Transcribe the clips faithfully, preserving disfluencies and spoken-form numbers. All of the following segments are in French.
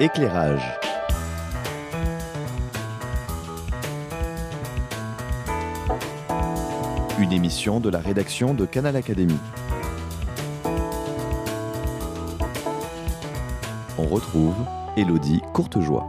Éclairage. Une émission de la rédaction de Canal Académie. On retrouve Élodie Courtejoie.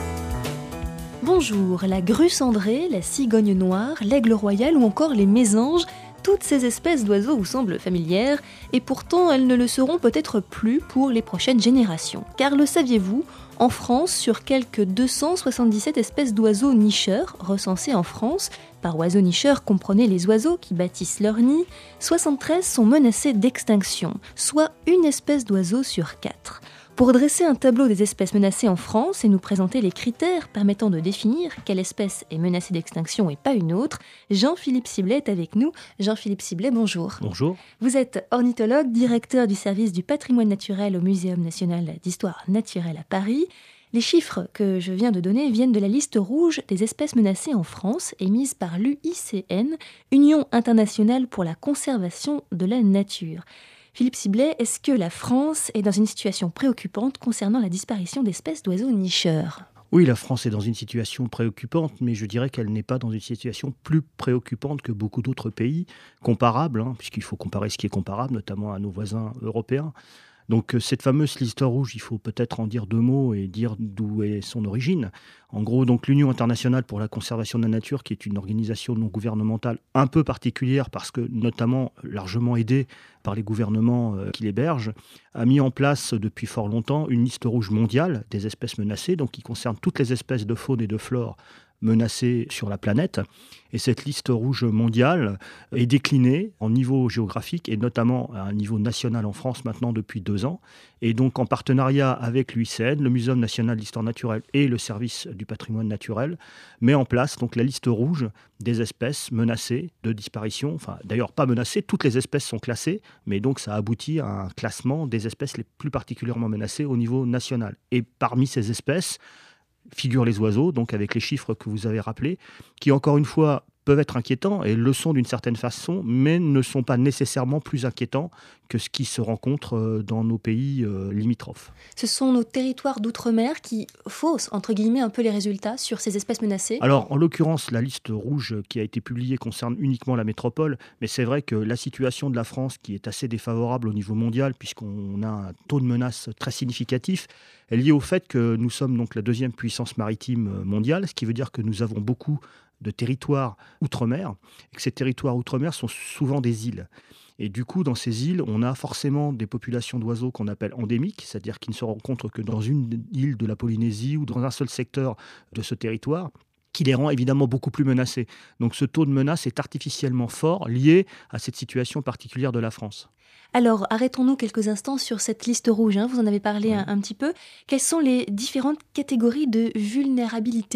Bonjour, la grue cendrée, la cigogne noire, l'aigle royal ou encore les mésanges, toutes ces espèces d'oiseaux vous semblent familières et pourtant elles ne le seront peut-être plus pour les prochaines générations. Car le saviez-vous, en France, sur quelques deux cent soixante-dix-sept espèces d'oiseaux nicheurs recensées en France, par oiseaux nicheurs comprenez les oiseaux qui bâtissent leur nid, soixante-treize sont menacés d'extinction, soit une espèce d'oiseau sur quatre. Pour dresser un tableau des espèces menacées en France et nous présenter les critères permettant de définir quelle espèce est menacée d'extinction et pas une autre, Jean-Philippe Siblet est avec nous. Jean-Philippe Siblet, bonjour. Bonjour. Vous êtes ornithologue, directeur du service du patrimoine naturel au Muséum national d'histoire naturelle à Paris. Les chiffres que je viens de donner viennent de la liste rouge des espèces menacées en France, émise par l'U I C N, Union internationale pour la conservation de la nature. Philippe Siblet, est-ce que la France est dans une situation préoccupante concernant la disparition d'espèces d'oiseaux nicheurs ? Oui, la France est dans une situation préoccupante, mais je dirais qu'elle n'est pas dans une situation plus préoccupante que beaucoup d'autres pays comparables, hein, puisqu'il faut comparer ce qui est comparable, notamment à nos voisins européens. Donc cette fameuse liste rouge, il faut peut-être en dire deux mots et dire d'où est son origine. En gros, donc l'Union internationale pour la conservation de la nature, qui est une organisation non gouvernementale un peu particulière parce que notamment largement aidée par les gouvernements qui l'hébergent, a mis en place depuis fort longtemps une liste rouge mondiale des espèces menacées, donc qui concerne toutes les espèces de faune et de flore menacées sur la planète. Et cette liste rouge mondiale est déclinée en niveau géographique et notamment à un niveau national en France maintenant depuis deux ans. Et donc en partenariat avec l'U I C N, le Muséum national d'histoire naturelle et le service du patrimoine naturel, met en place donc la liste rouge des espèces menacées de disparition. Enfin d'ailleurs pas menacées, toutes les espèces sont classées, mais donc ça aboutit à un classement des espèces les plus particulièrement menacées au niveau national. Et parmi ces espèces, figurent les oiseaux, donc avec les chiffres que vous avez rappelés, qui encore une fois peuvent être inquiétants et le sont d'une certaine façon, mais ne sont pas nécessairement plus inquiétants que ce qui se rencontre dans nos pays euh, limitrophes. Ce sont nos territoires d'outre-mer qui faussent, entre guillemets, un peu les résultats sur ces espèces menacées. Alors, en l'occurrence, la liste rouge qui a été publiée concerne uniquement la métropole, mais c'est vrai que la situation de la France, qui est assez défavorable au niveau mondial, puisqu'on a un taux de menace très significatif, est liée au fait que nous sommes donc la deuxième puissance maritime mondiale, ce qui veut dire que nous avons beaucoup de territoires outre-mer, et que ces territoires outre-mer sont souvent des îles. Et du coup, dans ces îles, on a forcément des populations d'oiseaux qu'on appelle endémiques, c'est-à-dire qui ne se rencontrent que dans une île de la Polynésie ou dans un seul secteur de ce territoire, qui les rend évidemment beaucoup plus menacés. Donc ce taux de menace est artificiellement fort, lié à cette situation particulière de la France. Alors, arrêtons-nous quelques instants sur cette liste rouge, hein, vous en avez parlé un, un petit peu. Quelles sont les différentes catégories de vulnérabilité ?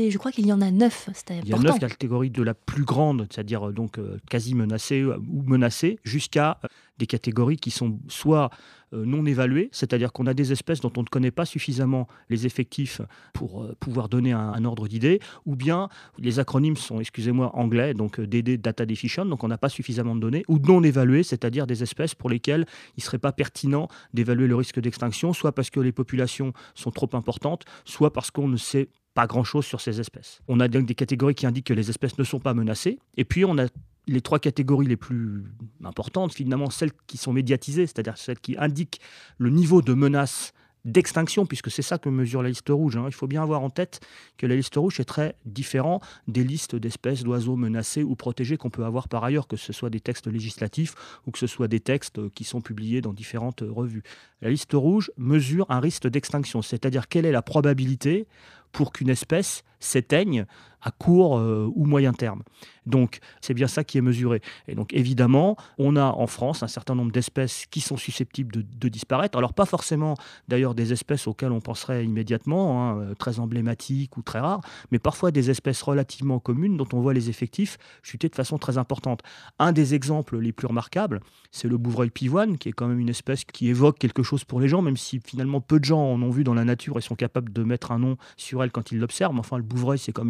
Je crois qu'il y en a neuf, c'est important. Il y a neuf catégories de la plus grande, c'est-à-dire donc euh, quasi menacée euh, ou menacée, jusqu'à euh, des catégories qui sont soit euh, non évaluées, c'est-à-dire qu'on a des espèces dont on ne connaît pas suffisamment les effectifs pour euh, pouvoir donner un, un ordre d'idée, ou bien les acronymes sont, excusez-moi, anglais, donc euh, D D, Data Deficient, donc on n'a pas suffisamment de données, ou non évaluées, c'est-à-dire des espèces pour lesquelles il ne serait pas pertinent d'évaluer le risque d'extinction, soit parce que les populations sont trop importantes, soit parce qu'on ne sait pas grand-chose sur ces espèces. On a donc des catégories qui indiquent que les espèces ne sont pas menacées, et puis on a les trois catégories les plus importantes, finalement celles qui sont médiatisées, c'est-à-dire celles qui indiquent le niveau de menace d'extinction, puisque c'est ça que mesure la liste rouge. Hein. Il faut bien avoir en tête que la liste rouge est très différente des listes d'espèces d'oiseaux menacés ou protégés qu'on peut avoir par ailleurs, que ce soit des textes législatifs ou que ce soit des textes qui sont publiés dans différentes revues. La liste rouge mesure un risque d'extinction, c'est-à-dire quelle est la probabilité pour qu'une espèce s'éteigne à court euh, ou moyen terme. Donc, c'est bien ça qui est mesuré. Et donc, évidemment, on a en France un certain nombre d'espèces qui sont susceptibles de, de disparaître. Alors, pas forcément, d'ailleurs, des espèces auxquelles on penserait immédiatement, hein, très emblématiques ou très rares, mais parfois des espèces relativement communes dont on voit les effectifs chuter de façon très importante. Un des exemples les plus remarquables, c'est le bouvreuil pivoine, qui est quand même une espèce qui évoque quelque chose pour les gens, même si finalement peu de gens en ont vu dans la nature et sont capables de mettre un nom sur elle quand ils l'observent. Enfin, le bouvreuil, c'est quand même une espèce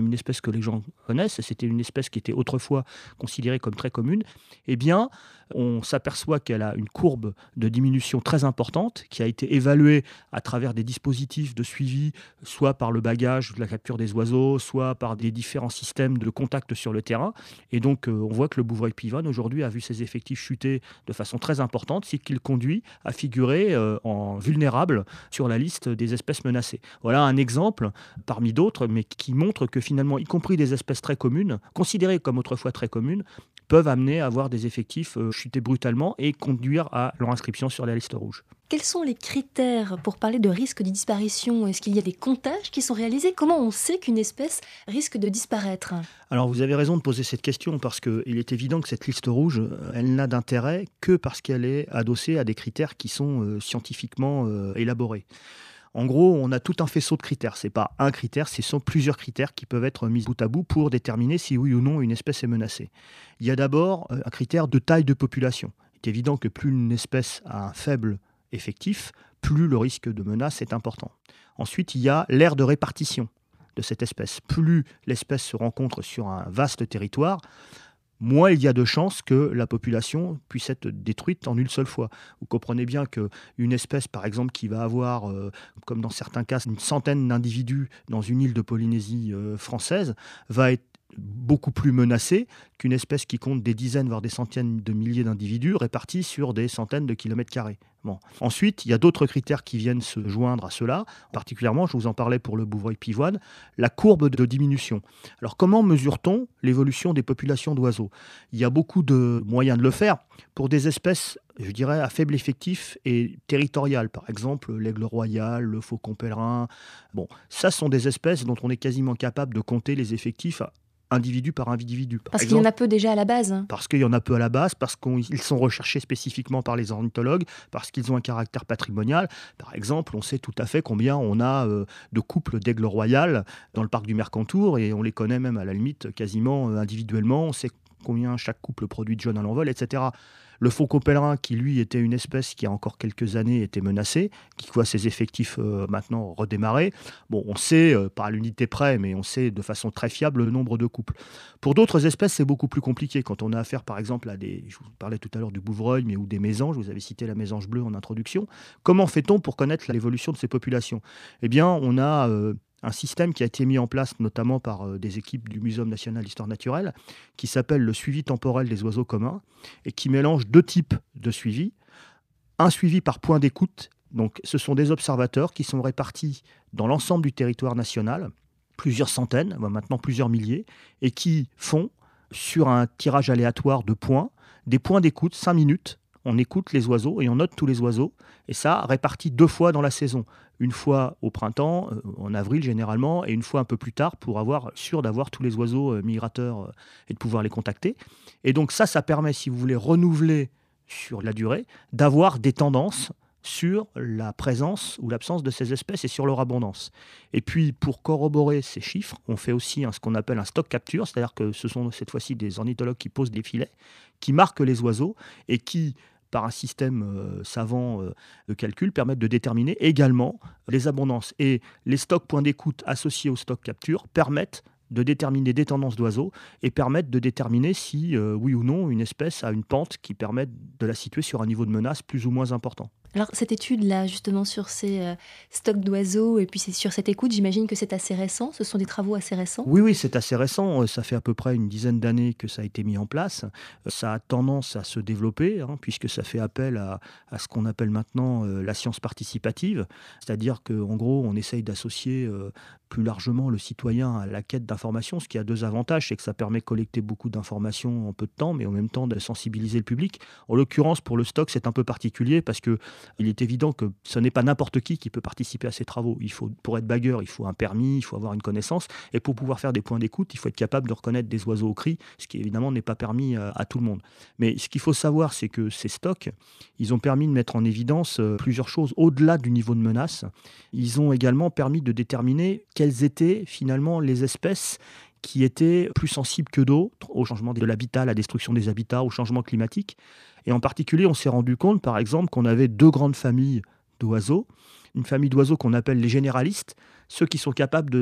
que les gens connaissent, c'était une espèce qui était autrefois considérée comme très commune, eh bien, on s'aperçoit qu'elle a une courbe de diminution très importante qui a été évaluée à travers des dispositifs de suivi, soit par le bagage de la capture des oiseaux, soit par des différents systèmes de contact sur le terrain. Et donc, euh, on voit que le bouvreuil pivoine, aujourd'hui, a vu ses effectifs chuter de façon très importante, ce qui le conduit à figurer euh, en vulnérable sur la liste des espèces menacées. Voilà un exemple parmi d'autres, mais qui montre que finalement, y compris des espèces très communes, considérées comme autrefois très communes, peuvent amener à avoir des effectifs euh, chuter brutalement et conduire à leur inscription sur la liste rouge. Quels sont les critères pour parler de risque de disparition ? Est-ce qu'il y a des comptages qui sont réalisés ? Comment on sait qu'une espèce risque de disparaître ? Alors vous avez raison de poser cette question parce qu'il est évident que cette liste rouge, elle n'a d'intérêt que parce qu'elle est adossée à des critères qui sont euh, scientifiquement euh, élaborés. En gros, on a tout un faisceau de critères. Ce n'est pas un critère, ce sont plusieurs critères qui peuvent être mis bout à bout pour déterminer si oui ou non une espèce est menacée. Il y a d'abord un critère de taille de population. Il est évident que plus une espèce a un faible effectif, plus le risque de menace est important. Ensuite, il y a l'aire de répartition de cette espèce. Plus l'espèce se rencontre sur un vaste territoire, moins il y a de chances que la population puisse être détruite en une seule fois. Vous comprenez bien qu'une espèce, par exemple, qui va avoir, euh, comme dans certains cas, une centaine d'individus dans une île de Polynésie euh, française, va être beaucoup plus menacée qu'une espèce qui compte des dizaines, voire des centaines de milliers d'individus répartis sur des centaines de kilomètres carrés. Bon. Ensuite, il y a d'autres critères qui viennent se joindre à cela. Particulièrement, je vous en parlais pour le bouvreuil pivoine, la courbe de diminution. Alors, comment mesure-t-on l'évolution des populations d'oiseaux ? Il y a beaucoup de moyens de le faire pour des espèces, je dirais, à faible effectif et territorial. Par exemple, l'aigle royal, le faucon pèlerin. Bon, ça sont des espèces dont on est quasiment capable de compter les effectifs individu par individu. Par parce exemple, qu'il y en a peu déjà à la base. Parce qu'il y en a peu à la base, parce qu'ils sont recherchés spécifiquement par les ornithologues, parce qu'ils ont un caractère patrimonial. Par exemple, on sait tout à fait combien on a euh, de couples d'aigles royales dans le parc du Mercantour, et on les connaît même à la limite quasiment euh, individuellement. On sait combien chaque couple produit de jeunes à l'envol, et cetera. Le faucon pèlerin, qui lui était une espèce qui a encore quelques années était menacée, qui voit ses effectifs euh, maintenant redémarrer. Bon, on sait, euh, pas à l'unité près, mais on sait de façon très fiable le nombre de couples. Pour d'autres espèces, c'est beaucoup plus compliqué. Quand on a affaire, par exemple, à des, je vous parlais tout à l'heure du bouvreuil, mais ou des mésanges, vous avez cité la mésange bleue en introduction. Comment fait-on pour connaître l'évolution de ces populations ? Eh bien, on a euh, un système qui a été mis en place notamment par euh, des équipes du Muséum national d'histoire naturelle, qui s'appelle le suivi temporel des oiseaux communs, et qui mélange deux types de suivi. Un suivi par point d'écoute, donc ce sont des observateurs qui sont répartis dans l'ensemble du territoire national, plusieurs centaines, maintenant plusieurs milliers, et qui font, sur un tirage aléatoire de points, des points d'écoute, cinq minutes. On écoute les oiseaux et on note tous les oiseaux, et ça réparti deux fois dans la saison. Une fois au printemps, euh, en avril généralement, et une fois un peu plus tard pour avoir sûr d'avoir tous les oiseaux euh, migrateurs euh, et de pouvoir les contacter. Et donc ça, ça permet, si vous voulez renouveler sur la durée, d'avoir des tendances sur la présence ou l'absence de ces espèces et sur leur abondance. Et puis, pour corroborer ces chiffres, on fait aussi un, ce qu'on appelle un stock capture, c'est-à-dire que ce sont cette fois-ci des ornithologues qui posent des filets, qui marquent les oiseaux et qui, par un système euh, savant euh, de calcul, permettent de déterminer également les abondances. Et les stocks points d'écoute associés au stock capture permettent de déterminer des tendances d'oiseaux et permettent de déterminer si, euh, oui ou non, une espèce a une pente qui permet de la situer sur un niveau de menace plus ou moins important. Alors cette étude-là, justement, sur ces euh, stocks d'oiseaux et puis c'est sur cette écoute, j'imagine que c'est assez récent, ce sont des travaux assez récents ? Oui, oui, c'est assez récent. Ça fait à peu près une dizaine d'années que ça a été mis en place. Ça a tendance à se développer, hein, puisque ça fait appel à, à ce qu'on appelle maintenant euh, la science participative. C'est-à-dire qu'en gros, on essaye d'associer euh, plus largement le citoyen à la quête d'informations, ce qui a deux avantages, c'est que ça permet de collecter beaucoup d'informations en peu de temps, mais en même temps de sensibiliser le public. En l'occurrence, pour le stock, c'est un peu particulier parce que il est évident que ce n'est pas n'importe qui qui peut participer à ces travaux. Il faut, pour être bagueur, il faut un permis, il faut avoir une connaissance. Et pour pouvoir faire des points d'écoute, il faut être capable de reconnaître des oiseaux au cri, ce qui évidemment n'est pas permis à, à tout le monde. Mais ce qu'il faut savoir, c'est que ces stocks, ils ont permis de mettre en évidence plusieurs choses au-delà du niveau de menace. Ils ont également permis de déterminer quelles étaient finalement les espèces qui étaient plus sensibles que d'autres au changement de l'habitat, à la destruction des habitats, au changement climatique. Et en particulier, on s'est rendu compte, par exemple, qu'on avait deux grandes familles d'oiseaux. Une famille d'oiseaux qu'on appelle les généralistes, ceux qui sont capables de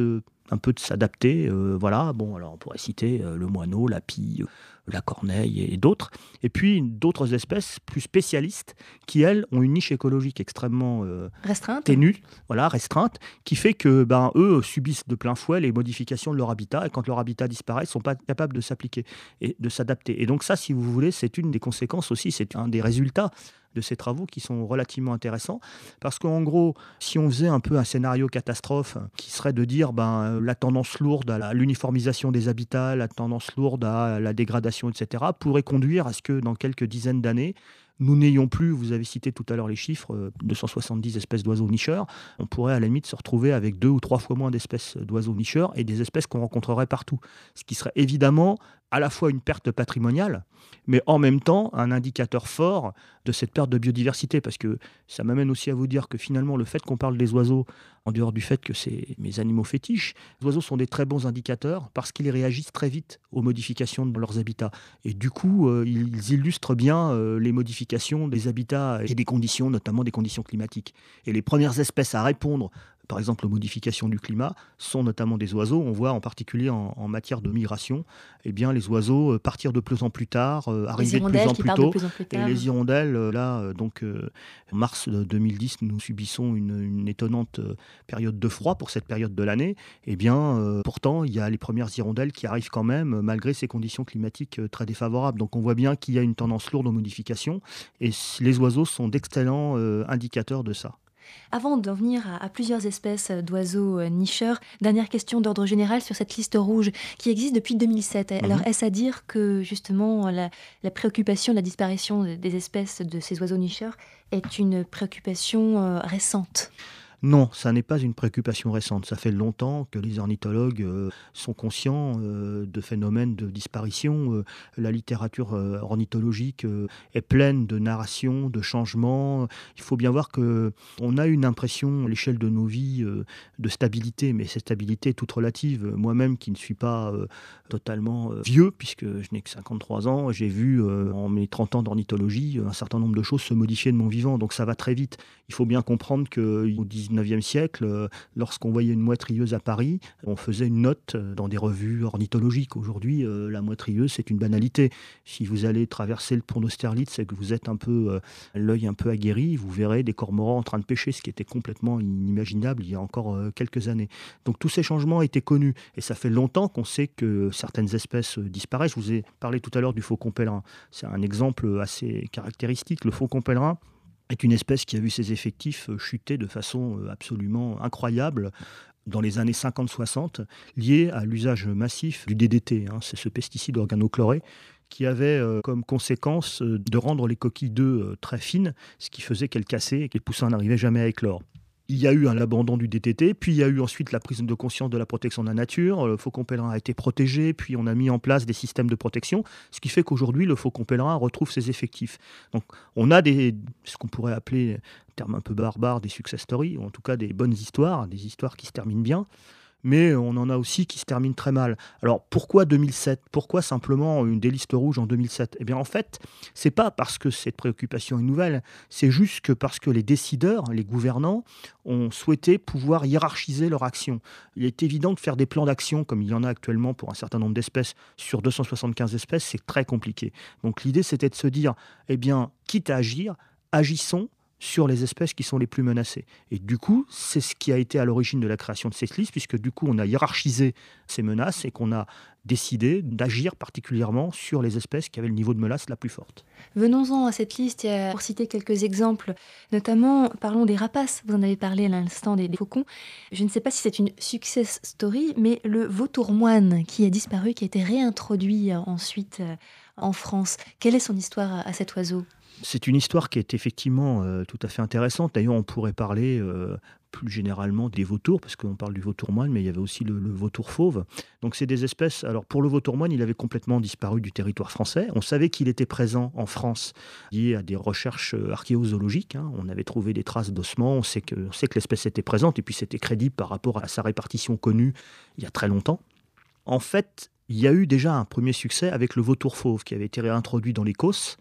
un peu de s'adapter. Euh, voilà, bon, alors on pourrait citer euh, le moineau, la pie, euh, la corneille et d'autres. Et puis d'autres espèces plus spécialistes qui, elles, ont une niche écologique extrêmement euh, Restreinte. ténue, voilà, restreinte, qui fait que ben, eux subissent de plein fouet les modifications de leur habitat. Et quand leur habitat disparaît, ils ne sont pas capables de s'appliquer et de s'adapter. Et donc ça, si vous voulez, c'est une des conséquences aussi, c'est un des résultats de ces travaux qui sont relativement intéressants. Parce qu'en gros, si on faisait un peu un scénario catastrophe qui serait de dire ben, la tendance lourde à la- l'uniformisation des habitats, la tendance lourde à la dégradation, et cetera, pourrait conduire à ce que dans quelques dizaines d'années, nous n'ayons plus, vous avez cité tout à l'heure les chiffres, euh, deux cent soixante-dix espèces d'oiseaux nicheurs. On pourrait à la limite se retrouver avec deux ou trois fois moins d'espèces d'oiseaux nicheurs et des espèces qu'on rencontrerait partout. Ce qui serait évidemment à la fois une perte patrimoniale, mais en même temps un indicateur fort de cette perte de biodiversité. Parce que ça m'amène aussi à vous dire que finalement, le fait qu'on parle des oiseaux, en dehors du fait que c'est mes animaux fétiches, les oiseaux sont des très bons indicateurs parce qu'ils réagissent très vite aux modifications de leurs habitats. Et du coup, euh, ils illustrent bien euh, les modifications des habitats et des conditions, notamment des conditions climatiques. Et les premières espèces à répondre, par exemple, aux modifications du climat, sont notamment des oiseaux. On voit en particulier en, en matière de migration, eh bien, les oiseaux euh, partir de plus en plus tard, euh, arriver de plus en qui plus partent tôt. de plus en plus Et tard. les hirondelles, euh, là, euh, donc, euh, en mars de deux mille dix, nous subissons une, une étonnante euh, période de froid pour cette période de l'année. Eh bien, euh, pourtant, il y a les premières hirondelles qui arrivent quand même, euh, malgré ces conditions climatiques euh, très défavorables. Donc, on voit bien qu'il y a une tendance lourde aux modifications. Et les oiseaux sont d'excellents euh, indicateurs de ça. Avant d'en venir à, à plusieurs espèces d'oiseaux euh, nicheurs, dernière question d'ordre général sur cette liste rouge qui existe depuis deux mille sept. Alors, Mhm. est-ce à dire que justement la, la préoccupation de la disparition des espèces de ces oiseaux nicheurs est une préoccupation euh, récente ? Non, ça n'est pas une préoccupation récente. Ça fait longtemps que les ornithologues euh, sont conscients euh, de phénomènes de disparition. Euh, la littérature euh, ornithologique euh, est pleine de narrations, de changements. Il faut bien voir qu'on a une impression, à l'échelle de nos vies, euh, de stabilité, mais cette stabilité est toute relative. Moi-même, qui ne suis pas euh, totalement euh, vieux, puisque je n'ai que cinquante-trois ans, j'ai vu euh, en mes trente ans d'ornithologie un certain nombre de choses se modifier de mon vivant, donc ça va très vite. Il faut bien comprendre qu'au dix-neuvième siècle, euh, lorsqu'on voyait une mouette rieuse à Paris, on faisait une note euh, dans des revues ornithologiques. Aujourd'hui, euh, la mouette rieuse, c'est une banalité. Si vous allez traverser le pont d'Austerlitz et que vous êtes un peu euh, l'œil un peu aguerri, vous verrez des cormorans en train de pêcher, ce qui était complètement inimaginable il y a encore euh, quelques années. Donc tous ces changements étaient connus et ça fait longtemps qu'on sait que certaines espèces euh, disparaissent. Je vous ai parlé tout à l'heure du faucon pèlerin. C'est un exemple assez caractéristique. Le faucon pèlerin est une espèce qui a vu ses effectifs chuter de façon absolument incroyable dans les années cinquante soixante, lié à l'usage massif du D D T, hein, c'est ce pesticide organochloré, qui avait euh, comme conséquence euh, de rendre les coquilles d'œufs euh, très fines, ce qui faisait qu'elles cassaient et que les poussins n'arrivaient jamais à éclore. Il y a eu un abandon du D D T, puis il y a eu ensuite la prise de conscience de la protection de la nature. Le faucon pèlerin a été protégé, puis on a mis en place des systèmes de protection, ce qui fait qu'aujourd'hui, le faucon pèlerin retrouve ses effectifs. Donc on a des, ce qu'on pourrait appeler, un terme un peu barbare, des success stories, ou en tout cas des bonnes histoires, des histoires qui se terminent bien. Mais on en a aussi qui se terminent très mal. Alors pourquoi deux mille sept ? Pourquoi simplement une des listes rouges en deux mille sept ? Eh bien en fait, c'est pas parce que cette préoccupation est nouvelle, c'est juste que parce que les décideurs, les gouvernants, ont souhaité pouvoir hiérarchiser leur action. Il est évident que faire des plans d'action, comme il y en a actuellement pour un certain nombre d'espèces, sur deux cent soixante-quinze espèces, c'est très compliqué. Donc l'idée, c'était de se dire, eh bien, quitte à agir, agissons sur les espèces qui sont les plus menacées. Et du coup, c'est ce qui a été à l'origine de la création de cette liste, puisque du coup, on a hiérarchisé ces menaces et qu'on a décidé d'agir particulièrement sur les espèces qui avaient le niveau de menace la plus forte. Venons-en à cette liste, et pour citer quelques exemples, notamment parlons des rapaces, vous en avez parlé à l'instant des, des faucons. Je ne sais pas si c'est une success story, mais le vautour moine qui a disparu, qui a été réintroduit ensuite euh, en France. Quelle est son histoire à, à cet oiseau ? C'est une histoire qui est effectivement euh, tout à fait intéressante. D'ailleurs, on pourrait parler euh, plus généralement des vautours, parce qu'on parle du vautour moine, mais il y avait aussi le, le vautour fauve. Donc c'est des espèces... Alors pour le vautour moine, il avait complètement disparu du territoire français. On savait qu'il était présent en France, lié à des recherches archéozoologiques, hein. On avait trouvé des traces d'ossements, on sait que, on sait que l'espèce était présente, et puis c'était crédible par rapport à sa répartition connue il y a très longtemps. En fait, il y a eu déjà un premier succès avec le vautour fauve, qui avait été réintroduit dans l'Écosse,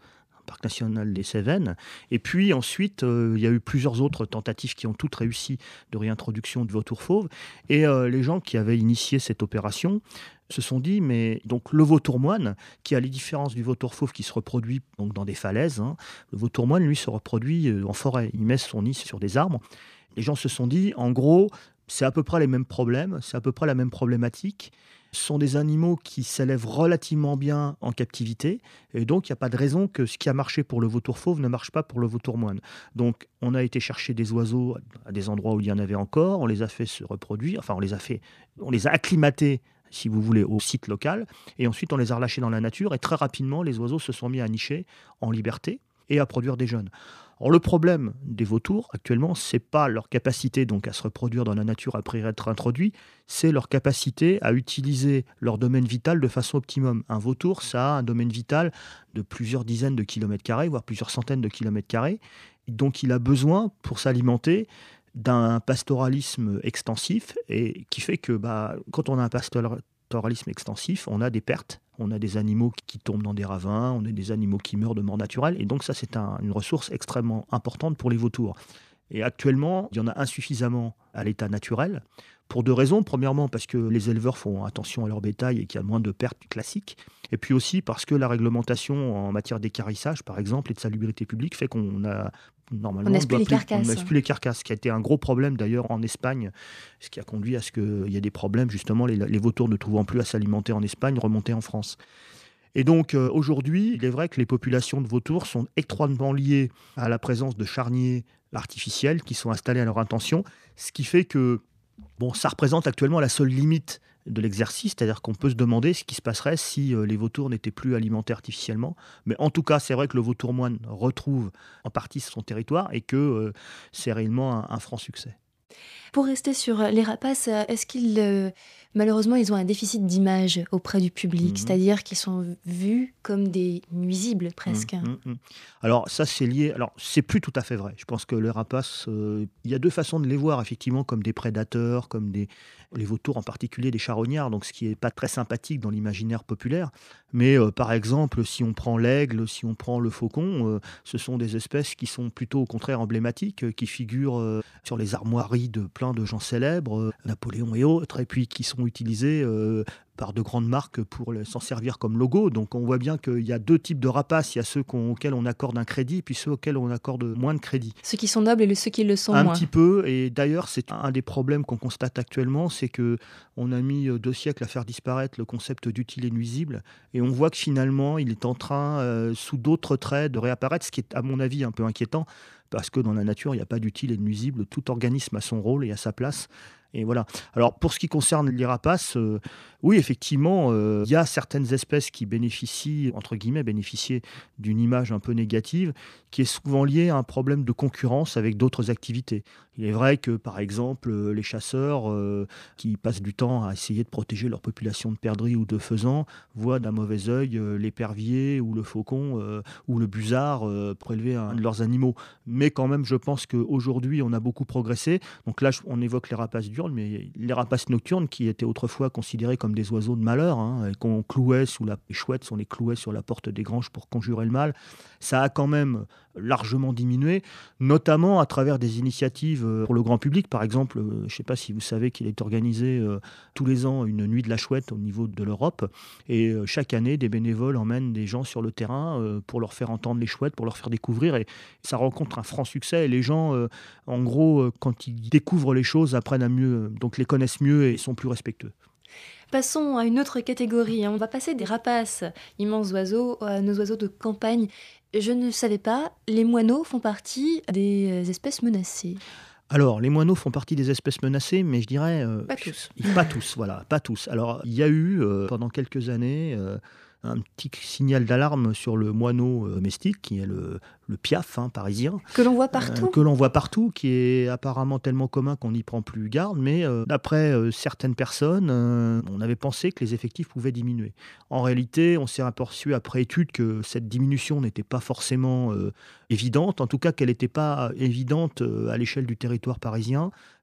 parc national des Cévennes. Et puis ensuite, euh, il y a eu plusieurs autres tentatives qui ont toutes réussi de réintroduction de vautours fauves. Et euh, les gens qui avaient initié cette opération se sont dit, mais donc le vautour moine, qui a les différences du vautour fauve qui se reproduit donc dans des falaises, hein, le vautour moine, lui, se reproduit en forêt. Il met son nid sur des arbres. Les gens se sont dit, en gros, c'est à peu près les mêmes problèmes, c'est à peu près la même problématique. Ce sont des animaux qui s'élèvent relativement bien en captivité, et donc il n'y a pas de raison que ce qui a marché pour le vautour fauve ne marche pas pour le vautour moine. Donc on a été chercher des oiseaux à des endroits où il y en avait encore, on les a fait se reproduire, enfin on les a fait, on les a acclimatés, si vous voulez, au site local, et ensuite on les a relâchés dans la nature, et très rapidement les oiseaux se sont mis à nicher en liberté et à produire des jeunes. Alors, le problème des vautours, actuellement, ce n'est pas leur capacité donc, à se reproduire dans la nature après être introduits, c'est leur capacité à utiliser leur domaine vital de façon optimum. Un vautour, ça a un domaine vital de plusieurs dizaines de kilomètres carrés, voire plusieurs centaines de kilomètres carrés. Donc, il a besoin, pour s'alimenter, d'un pastoralisme extensif, et qui fait que bah, quand on a un pastoralisme extensif, on a des pertes. On a des animaux qui tombent dans des ravins, on a des animaux qui meurent de mort naturelle. Et donc ça, c'est un, une ressource extrêmement importante pour les vautours. Et actuellement, il y en a insuffisamment à l'état naturel, pour deux raisons. Premièrement, parce que les éleveurs font attention à leur bétail et qu'il y a moins de pertes classiques. Et puis aussi parce que la réglementation en matière d'équarrissage, par exemple, et de salubrité publique, fait qu'on a... Normalement, on n'asse plus les carcasses. On n'asse plus les carcasses, ce qui a été un gros problème d'ailleurs en Espagne, ce qui a conduit à ce qu'il y ait des problèmes, justement, les, les vautours ne trouvant plus à s'alimenter en Espagne, remonter en France. Et donc euh, aujourd'hui, il est vrai que les populations de vautours sont étroitement liées à la présence de charniers artificiels qui sont installés à leur intention, ce qui fait que bon, ça représente actuellement la seule limite de l'exercice, c'est-à-dire qu'on peut se demander ce qui se passerait si euh, les vautours n'étaient plus alimentés artificiellement. Mais en tout cas, c'est vrai que le vautour moine retrouve en partie son territoire et que euh, c'est réellement un, un franc succès. Pour rester sur les rapaces, est-ce qu'ils, euh, malheureusement, ils ont un déficit d'image auprès du public, mmh. c'est-à-dire qu'ils sont vus comme des nuisibles presque. Mmh, mmh, mmh. Alors ça, c'est lié. Alors c'est plus tout à fait vrai. Je pense que les rapaces, euh, il y a deux façons de les voir effectivement, comme des prédateurs, comme des les vautours en particulier, des charognards. Donc ce qui est pas très sympathique dans l'imaginaire populaire. Mais euh, par exemple, si on prend l'aigle, si on prend le faucon, euh, ce sont des espèces qui sont plutôt au contraire emblématiques, euh, qui figurent euh, sur les armoiries de plein de gens célèbres, euh, Napoléon et autres, et puis qui sont utilisés euh, par de grandes marques pour s'en servir comme logo. Donc on voit bien qu'il y a deux types de rapaces. Il y a ceux qu'on, auxquels on accorde un crédit, puis ceux auxquels on accorde moins de crédit. Ceux qui sont nobles et ceux qui le sont un moins. Un petit peu, et d'ailleurs c'est un des problèmes qu'on constate actuellement, c'est qu'on a mis deux siècles à faire disparaître le concept d'utile et nuisible, et on voit que finalement il est en train, euh, sous d'autres traits, de réapparaître, ce qui est à mon avis un peu inquiétant, parce que dans la nature il n'y a pas d'utile et de nuisible, tout organisme a son rôle et a sa place. Et voilà. Alors pour ce qui concerne les rapaces, euh, oui effectivement, il euh, y a certaines espèces qui bénéficient, entre guillemets, bénéficier d'une image un peu négative, qui est souvent liée à un problème de concurrence avec d'autres activités. Il est vrai que par exemple les chasseurs euh, qui passent du temps à essayer de protéger leur population de perdrix ou de faisans voient d'un mauvais œil euh, l'épervier ou le faucon euh, ou le busard euh, prélever un de leurs animaux. Mais quand même, je pense qu'aujourd'hui on a beaucoup progressé. Donc là, on évoque les rapaces diurnes, mais les rapaces nocturnes qui étaient autrefois considérés comme des oiseaux de malheur, hein, et qu'on clouait sous la les chouettes, on les clouait sur la porte des granges pour conjurer le mal. Ça a quand même largement diminué, notamment à travers des initiatives pour le grand public. Par exemple, je ne sais pas si vous savez qu'il est organisé euh, tous les ans une nuit de la chouette au niveau de l'Europe, et euh, chaque année des bénévoles emmènent des gens sur le terrain euh, pour leur faire entendre les chouettes, pour leur faire découvrir, et ça rencontre un franc succès, et les gens euh, en gros euh, quand ils découvrent les choses apprennent à mieux, donc les connaissent mieux et sont plus respectueux. Passons à une autre catégorie. On va passer des rapaces, immenses oiseaux, à nos oiseaux de campagne. Je ne savais pas, les moineaux font partie des espèces menacées. Alors, les moineaux font partie des espèces menacées, mais je dirais... Euh, pas tous. Pas tous, voilà, pas tous. Alors, il y a eu, euh, pendant quelques années, euh, un petit signal d'alarme sur le moineau euh, domestique, qui est le, le piaf hein, parisien. Que l'on voit partout. Euh, que l'on voit partout, qui est apparemment tellement commun qu'on n'y prend plus garde. Mais euh, d'après euh, certaines personnes, euh, on avait pensé que les effectifs pouvaient diminuer. En réalité, on s'est aperçu après étude que cette diminution n'était pas forcément euh, évidente. En tout cas, qu'elle n'était pas évidente euh, à l'échelle du territoire parisien.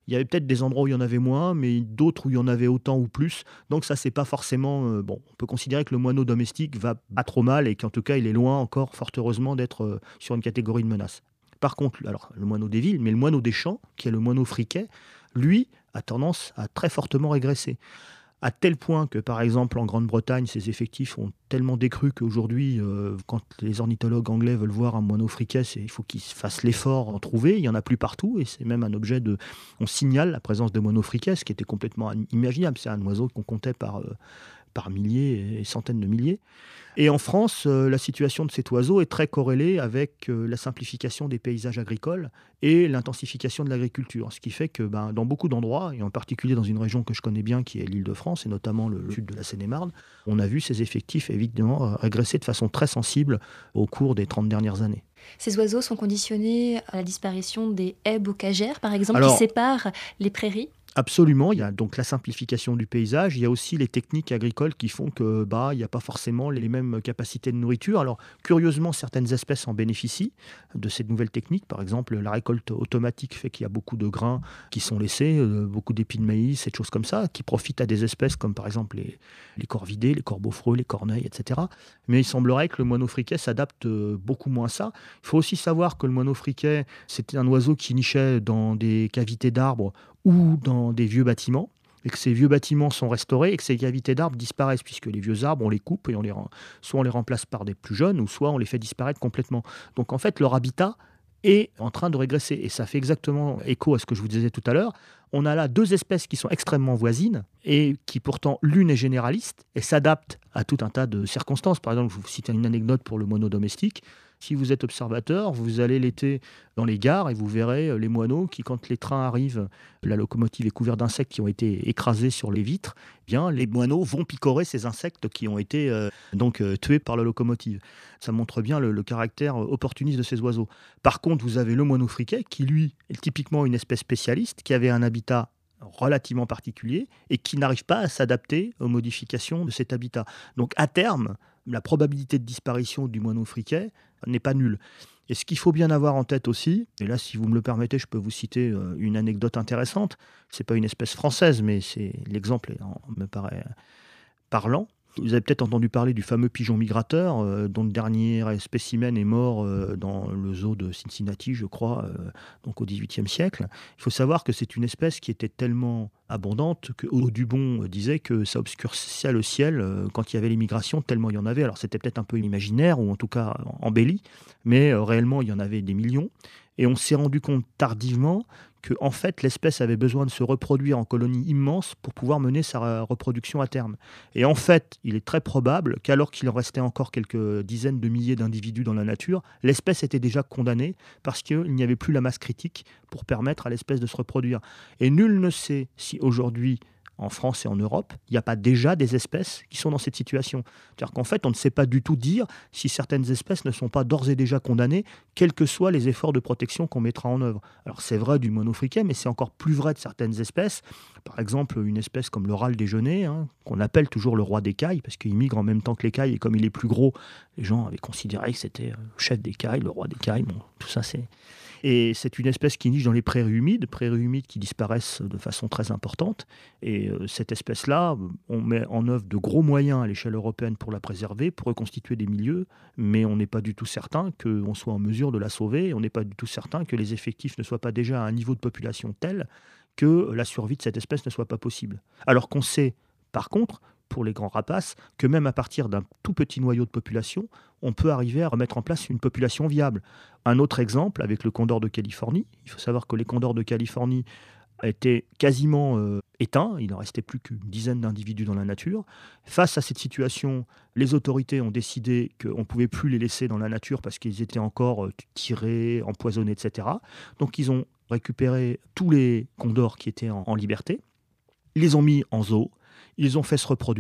Il y avait peut-être des endroits où il y en avait moins, mais d'autres où il y en avait autant ou plus. Donc ça, c'est pas forcément... Euh, bon, on peut considérer que le moineau domestique va pas trop mal et qu'en tout cas, il est loin encore, fort heureusement, d'être euh, sur une catégorie de menace. Par contre, alors, le moineau des villes, mais le moineau des champs, qui est le moineau friquet, lui, a tendance à très fortement régresser. À tel point que, par exemple, en Grande-Bretagne, ses effectifs ont tellement décru qu'aujourd'hui, euh, quand les ornithologues anglais veulent voir un moineau friquet, c'est, il faut qu'ils fassent l'effort d'en trouver. Il n'y en a plus partout et c'est même un objet de... On signale la présence de moineaux friquets, ce qui était complètement inimaginable. C'est un oiseau qu'on comptait par, euh, par milliers et centaines de milliers. Et en France, euh, la situation de cet oiseau est très corrélée avec euh, la simplification des paysages agricoles et l'intensification de l'agriculture. Ce qui fait que ben, dans beaucoup d'endroits, et en particulier dans une région que je connais bien, qui est l'Île-de-France, et notamment le sud de la Seine-et-Marne, on a vu ces effectifs évidemment régresser de façon très sensible au cours des trente dernières années. Ces oiseaux sont conditionnés à la disparition des haies bocagères, par exemple, Alors, qui séparent les prairies. Absolument, il y a donc la simplification du paysage, il y a aussi les techniques agricoles qui font que bah il n'y a pas forcément les mêmes capacités de nourriture. Alors curieusement, certaines espèces en bénéficient de cette nouvelle technique. Par exemple, la récolte automatique fait qu'il y a beaucoup de grains qui sont laissés, euh, beaucoup d'épis de maïs, et de choses comme ça, qui profitent à des espèces comme par exemple les, les corvidés, les corbeaux-freux, les corneilles, et cetera. Mais il semblerait que le moineau friquet s'adapte euh, beaucoup moins à ça. Il faut aussi savoir que le moineau friquet, c'était un oiseau qui nichait dans des cavités d'arbres ou dans des vieux bâtiments, et que ces vieux bâtiments sont restaurés et que ces cavités d'arbres disparaissent, puisque les vieux arbres, on les coupe et on les, soit on les remplace par des plus jeunes, ou soit on les fait disparaître complètement. Donc en fait, leur habitat est en train de régresser, et ça fait exactement écho à ce que je vous disais tout à l'heure. On a là deux espèces qui sont extrêmement voisines, et qui pourtant, l'une est généraliste, et s'adapte à tout un tas de circonstances. Par exemple, je vous cite une anecdote pour le moineau domestique. Si vous êtes observateur, vous allez l'été dans les gares et vous verrez les moineaux qui, quand les trains arrivent, la locomotive est couverte d'insectes qui ont été écrasés sur les vitres, eh bien, les moineaux vont picorer ces insectes qui ont été euh, donc euh, tués par la locomotive. Ça montre bien le, le caractère opportuniste de ces oiseaux. Par contre, vous avez le moineau friquet qui, lui, est typiquement une espèce spécialiste, qui avait un habitat relativement particulier et qui n'arrive pas à s'adapter aux modifications de cet habitat. Donc à terme, la probabilité de disparition du moineau friquet n'est pas nulle. Et ce qu'il faut bien avoir en tête aussi, et là si vous me le permettez, je peux vous citer une anecdote intéressante. C'est pas une espèce française, mais c'est, l'exemple est, me paraît parlant. Vous avez peut-être entendu parler du fameux pigeon migrateur, euh, dont le dernier spécimen est mort euh, dans le zoo de Cincinnati, je crois, euh, donc au dix-huitième siècle. Il faut savoir que c'est une espèce qui était tellement abondante que Audubon disait que ça obscurcissait le ciel euh, quand il y avait les migrations, tellement il y en avait. Alors c'était peut-être un peu imaginaire, ou en tout cas embelli, mais euh, réellement il y en avait des millions. Et on s'est rendu compte tardivement que en fait, l'espèce avait besoin de se reproduire en colonies immenses pour pouvoir mener sa reproduction à terme. Et en fait, il est très probable qu'alors qu'il en restait encore quelques dizaines de milliers d'individus dans la nature, l'espèce était déjà condamnée parce qu'il n'y avait plus la masse critique pour permettre à l'espèce de se reproduire. Et nul ne sait si aujourd'hui, en France et en Europe, il n'y a pas déjà des espèces qui sont dans cette situation. C'est-à-dire qu'en fait, on ne sait pas du tout dire si certaines espèces ne sont pas d'ores et déjà condamnées, quels que soient les efforts de protection qu'on mettra en œuvre. Alors c'est vrai du moineau friquet, mais c'est encore plus vrai de certaines espèces. Par exemple, une espèce comme le râle déjeuner, hein, qu'on appelle toujours le roi des cailles, parce qu'il migre en même temps que les cailles, et comme il est plus gros, les gens avaient considéré que c'était le chef des cailles, le roi des cailles. Bon, tout ça, c'est... Et c'est une espèce qui niche dans les prairies humides, prairies humides qui disparaissent de façon très importante. Et euh, cette espèce-là, on met en œuvre de gros moyens à l'échelle européenne pour la préserver, pour reconstituer des milieux, mais on n'est pas du tout certain qu'on soit en mesure de la sauver. On n'est pas du tout certain que les effectifs ne soient pas déjà à un niveau de population tel que la survie de cette espèce ne soit pas possible. Alors qu'on sait, par contre, pour les grands rapaces, que même à partir d'un tout petit noyau de population, on peut arriver à remettre en place une population viable. Un autre exemple avec le condor de Californie. Il faut savoir que les condors de Californie étaient quasiment euh, éteints. Il n'en restait plus qu'une dizaine d'individus dans la nature. Face à cette situation, les autorités ont décidé qu'on ne pouvait plus les laisser dans la nature parce qu'ils étaient encore euh, tirés, empoisonnés, et cetera. Donc ils ont récupéré tous les condors qui étaient en, en liberté. Ils les ont mis en zoo. Ils ont fait se reproduire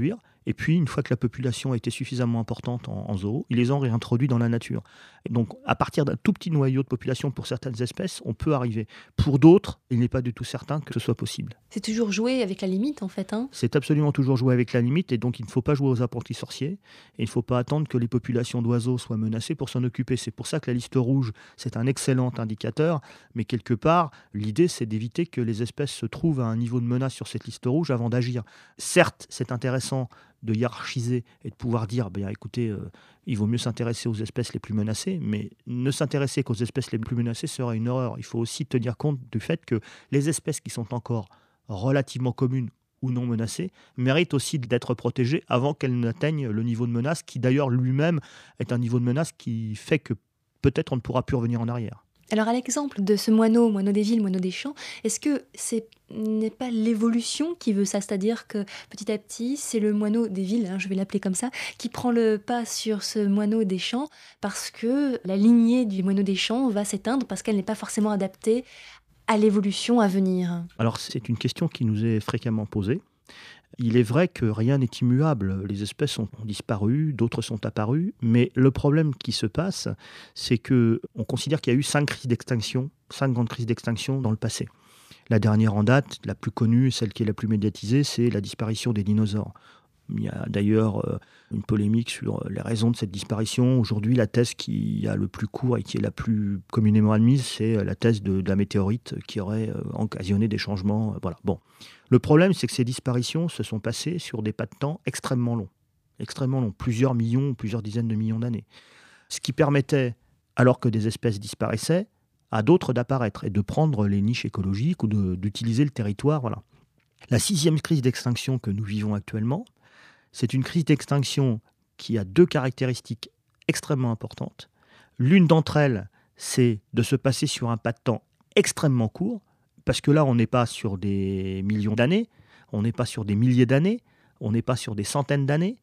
Et puis, une fois que la population a été suffisamment importante en, en zoo, ils les ont réintroduits dans la nature. Et donc, à partir d'un tout petit noyau de population pour certaines espèces, on peut arriver. Pour d'autres, il n'est pas du tout certain que ce soit possible. C'est toujours jouer avec la limite, en fait. Hein. C'est absolument toujours jouer avec la limite, et donc il ne faut pas jouer aux apprentis sorciers, et il ne faut pas attendre que les populations d'oiseaux soient menacées pour s'en occuper. C'est pour ça que la liste rouge, c'est un excellent indicateur, mais quelque part, l'idée, c'est d'éviter que les espèces se trouvent à un niveau de menace sur cette liste rouge avant d'agir. Certes, c'est intéressant de hiérarchiser et de pouvoir dire, ben, écoutez, euh, il vaut mieux s'intéresser aux espèces les plus menacées, mais ne s'intéresser qu'aux espèces les plus menacées serait une erreur. Il faut aussi tenir compte du fait que les espèces qui sont encore relativement communes ou non menacées méritent aussi d'être protégées avant qu'elles n'atteignent le niveau de menace qui d'ailleurs lui-même est un niveau de menace qui fait que peut-être on ne pourra plus revenir en arrière. Alors à l'exemple de ce moineau, moineau des villes, moineau des champs, est-ce que ce n'est pas l'évolution qui veut ça? C'est-à-dire que petit à petit, c'est le moineau des villes, hein, je vais l'appeler comme ça, qui prend le pas sur ce moineau des champs parce que la lignée du moineau des champs va s'éteindre parce qu'elle n'est pas forcément adaptée à l'évolution à venir. Alors c'est une question qui nous est fréquemment posée. Il est vrai que rien n'est immuable, les espèces ont disparu, d'autres sont apparues, mais le problème qui se passe, c'est qu'on considère qu'il y a eu cinq crises d'extinction, cinq grandes crises d'extinction dans le passé. La dernière en date, la plus connue, celle qui est la plus médiatisée, c'est la disparition des dinosaures. Il y a d'ailleurs euh, une polémique sur les raisons de cette disparition. Aujourd'hui, la thèse qui a le plus court et qui est la plus communément admise, c'est la thèse de, de la météorite qui aurait euh, occasionné des changements. Euh, voilà. Bon. Le problème, c'est que ces disparitions se sont passées sur des pas de temps extrêmement longs. Extrêmement longs, plusieurs millions, plusieurs dizaines de millions d'années. Ce qui permettait, alors que des espèces disparaissaient, à d'autres d'apparaître et de prendre les niches écologiques ou de, d'utiliser le territoire. Voilà. La sixième crise d'extinction que nous vivons actuellement, c'est une crise d'extinction qui a deux caractéristiques extrêmement importantes. L'une d'entre elles, c'est de se passer sur un pas de temps extrêmement court, parce que là, on n'est pas sur des millions d'années, on n'est pas sur des milliers d'années, on n'est pas sur des centaines d'années,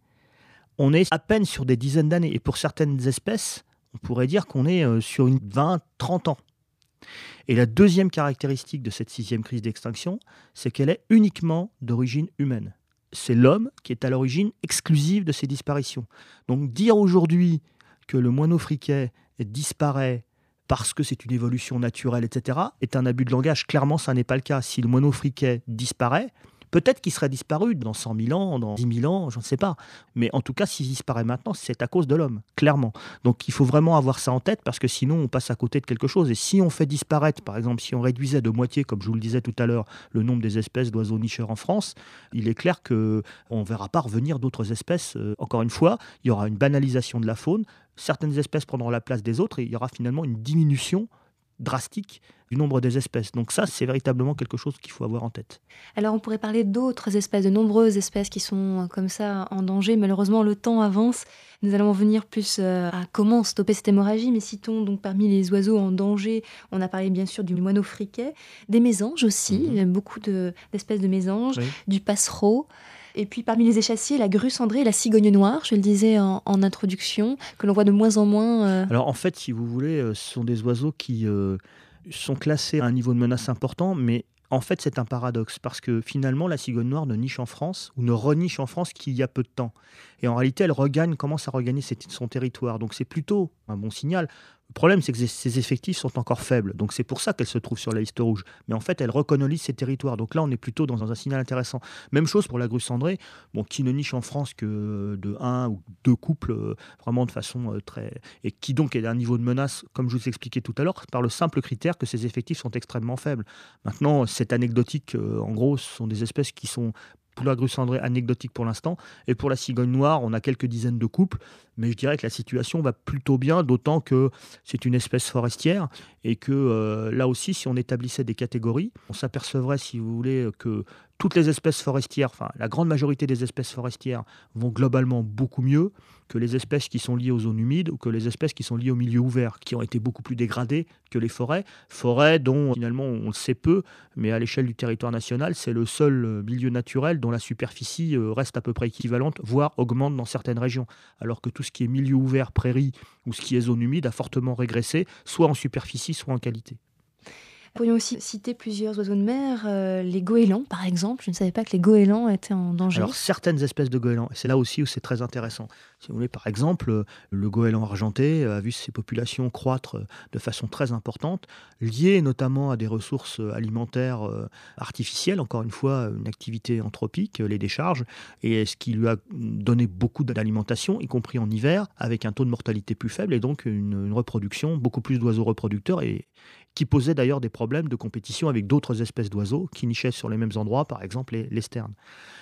on est à peine sur des dizaines d'années. Et pour certaines espèces, on pourrait dire qu'on est sur une vingt, trente ans. Et la deuxième caractéristique de cette sixième crise d'extinction, c'est qu'elle est uniquement d'origine humaine. C'est l'homme qui est à l'origine exclusive de ces disparitions. Donc dire aujourd'hui que le moineau friquet disparaît parce que c'est une évolution naturelle, et cetera, est un abus de langage. Clairement, ça n'est pas le cas. Si le moineau friquet disparaît, peut-être qu'il serait disparu dans cent mille ans, dans dix mille ans, je ne sais pas. Mais en tout cas, s'il disparaît maintenant, c'est à cause de l'homme, clairement. Donc il faut vraiment avoir ça en tête parce que sinon, on passe à côté de quelque chose. Et si on fait disparaître, par exemple, si on réduisait de moitié, comme je vous le disais tout à l'heure, le nombre des espèces d'oiseaux nicheurs en France, il est clair qu'on ne verra pas revenir d'autres espèces. Euh, encore une fois, il y aura une banalisation de la faune. Certaines espèces prendront la place des autres et il y aura finalement une diminution drastique du nombre des espèces. Donc ça, c'est véritablement quelque chose qu'il faut avoir en tête. Alors on pourrait parler d'autres espèces, de nombreuses espèces qui sont comme ça en danger. Malheureusement, le temps avance. Nous allons venir plus à comment stopper cette hémorragie, mais citons donc parmi les oiseaux en danger, on a parlé bien sûr du moineau friquet, des mésanges aussi, mmh. il y a beaucoup de, d'espèces de mésanges, oui. Du passereau. Et puis parmi les échassiers, la grue cendrée et la cigogne noire, je le disais en, en introduction, que l'on voit de moins en moins. Euh... Alors en fait, si vous voulez, ce sont des oiseaux qui euh, sont classés à un niveau de menace important, mais en fait c'est un paradoxe, parce que finalement la cigogne noire ne niche en France, ou ne reniche en France qu'il y a peu de temps. Et en réalité, elle regagne, commence à regagner son territoire, donc c'est plutôt un bon signal. Le problème, c'est que ses effectifs sont encore faibles. Donc, c'est pour ça qu'elle se trouve sur la liste rouge. Mais en fait, elle recolonise ses territoires. Donc là, on est plutôt dans un signal intéressant. Même chose pour la grue cendrée, bon, qui ne niche en France que de un ou deux couples, euh, vraiment de façon euh, très... Et qui donc est à un niveau de menace, comme je vous expliquais tout à l'heure, par le simple critère que ses effectifs sont extrêmement faibles. Maintenant, c'est anecdotique. Euh, en gros, ce sont des espèces qui sont... Pour la grue cendrée, anecdotique pour l'instant. Et pour la cigogne noire, on a quelques dizaines de couples. Mais je dirais que la situation va plutôt bien, d'autant que c'est une espèce forestière. Et que euh, là aussi, si on établissait des catégories, on s'apercevrait, si vous voulez, que toutes les espèces forestières, enfin la grande majorité des espèces forestières vont globalement beaucoup mieux que les espèces qui sont liées aux zones humides ou que les espèces qui sont liées au milieu ouvert, qui ont été beaucoup plus dégradées que les forêts. Forêts dont finalement on le sait peu, mais à l'échelle du territoire national, c'est le seul milieu naturel dont la superficie reste à peu près équivalente, voire augmente dans certaines régions. Alors que tout ce qui est milieu ouvert, prairie ou ce qui est zone humide a fortement régressé, soit en superficie, soit en qualité. Nous pourrions aussi citer plusieurs oiseaux de mer, euh, les goélands par exemple. Je ne savais pas que les goélands étaient en danger. Alors certaines espèces de goélands, et c'est là aussi où c'est très intéressant. Si vous voulez, par exemple, le goéland argenté a vu ses populations croître de façon très importante, liées notamment à des ressources alimentaires artificielles, encore une fois une activité anthropique, les décharges, et ce qui lui a donné beaucoup d'alimentation, y compris en hiver, avec un taux de mortalité plus faible et donc une, une reproduction, beaucoup plus d'oiseaux reproducteurs, et qui posait d'ailleurs des problèmes de compétition avec d'autres espèces d'oiseaux qui nichaient sur les mêmes endroits, par exemple les, les sternes.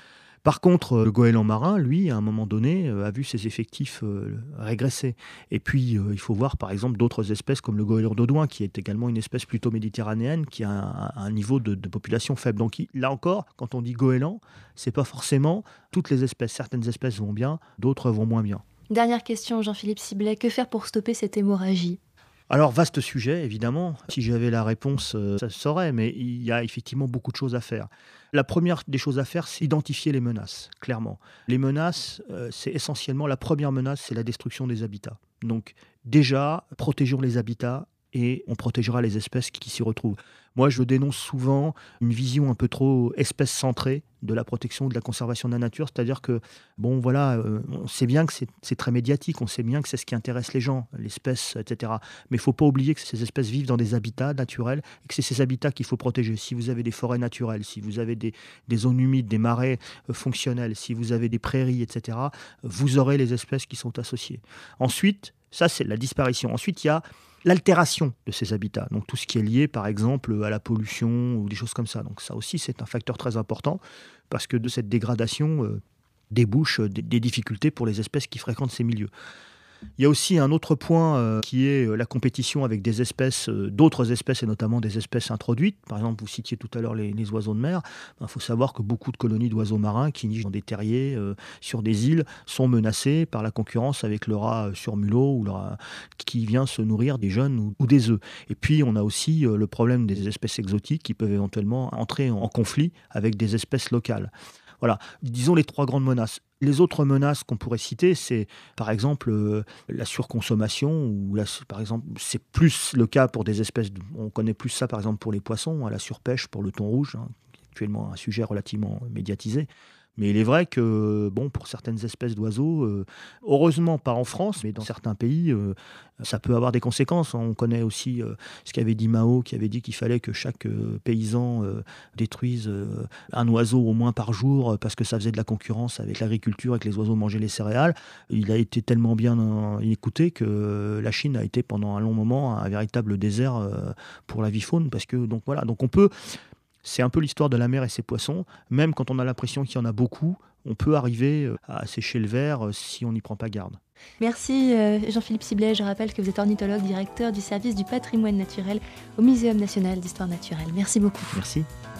Par contre, le goéland marin, lui, à un moment donné, a vu ses effectifs régresser. Et puis, il faut voir, par exemple, d'autres espèces comme le goéland d'Audouin, qui est également une espèce plutôt méditerranéenne, qui a un, un niveau de, de population faible. Donc là encore, quand on dit goéland, c'est pas forcément toutes les espèces. Certaines espèces vont bien, d'autres vont moins bien. Dernière question, Jean-Philippe Siblet. Que faire pour stopper cette hémorragie ? Alors, vaste sujet, évidemment. Si j'avais la réponse, euh, ça se saurait, mais il y a effectivement beaucoup de choses à faire. La première des choses à faire, c'est identifier les menaces, clairement. Les menaces, euh, c'est essentiellement, la première menace, c'est la destruction des habitats. Donc, déjà, protégeons les habitats et on protégera les espèces qui s'y retrouvent. Moi, je dénonce souvent une vision un peu trop espèce-centrée de la protection, de la conservation de la nature. C'est-à-dire que, bon, voilà, euh, on sait bien que c'est, c'est très médiatique, on sait bien que c'est ce qui intéresse les gens, l'espèce, et cetera. Mais il ne faut pas oublier que ces espèces vivent dans des habitats naturels et que c'est ces habitats qu'il faut protéger. Si vous avez des forêts naturelles, si vous avez des, des zones humides, des marais euh, fonctionnels, si vous avez des prairies, et cetera, vous aurez les espèces qui sont associées. Ensuite, ça, c'est la disparition. Ensuite, il y a l'altération de ces habitats, donc tout ce qui est lié par exemple à la pollution ou des choses comme ça. Donc ça aussi c'est un facteur très important parce que de cette dégradation euh, débouchent des, des difficultés pour les espèces qui fréquentent ces milieux. Il y a aussi un autre point euh, qui est euh, la compétition avec des espèces, euh, d'autres espèces et notamment des espèces introduites. Par exemple, vous citiez tout à l'heure les, les oiseaux de mer. Il faut savoir que beaucoup de colonies d'oiseaux marins qui nichent dans des terriers, euh, sur des îles, sont menacées par la concurrence avec le rat sur mulot ou le rat qui vient se nourrir des jeunes ou, ou des œufs. Et puis, on a aussi euh, le problème des espèces exotiques qui peuvent éventuellement entrer en, en conflit avec des espèces locales. Voilà, disons les trois grandes menaces. Les autres menaces qu'on pourrait citer, c'est par exemple euh, la surconsommation, ou la, par exemple, c'est plus le cas pour des espèces, de, on connaît plus ça par exemple pour les poissons, hein, la surpêche pour le thon rouge, hein, actuellement un sujet relativement médiatisé. Mais il est vrai que, bon, pour certaines espèces d'oiseaux, euh, heureusement pas en France, mais dans certains pays, euh, ça peut avoir des conséquences. On connaît aussi euh, ce qu'avait dit Mao, qui avait dit qu'il fallait que chaque euh, paysan euh, détruise euh, un oiseau au moins par jour, parce que ça faisait de la concurrence avec l'agriculture et que les oiseaux mangeaient les céréales. Il a été tellement bien euh, écouté que la Chine a été pendant un long moment un véritable désert euh, pour la vie faune, parce que, donc voilà, donc on peut... C'est un peu l'histoire de la mer et ses poissons. Même quand on a l'impression qu'il y en a beaucoup, on peut arriver à sécher le verre si on n'y prend pas garde. Merci Jean-Philippe Siblet. Je rappelle que vous êtes ornithologue, directeur du service du patrimoine naturel au Muséum national d'histoire naturelle. Merci beaucoup. Merci.